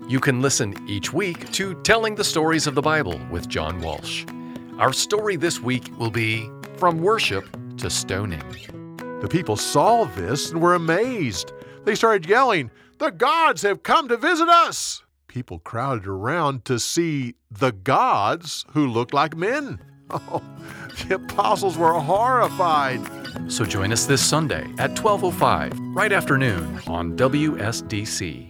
You can listen each week to Telling the Stories of the Bible with John Walsh. Our story this week will be From Worship to Stoning. The people saw this and were amazed. They started yelling, "The gods have come to visit us!" People crowded around to see the gods who looked like men. Oh, the apostles were horrified. So join us this Sunday at 12:05, right after noon on WSDC.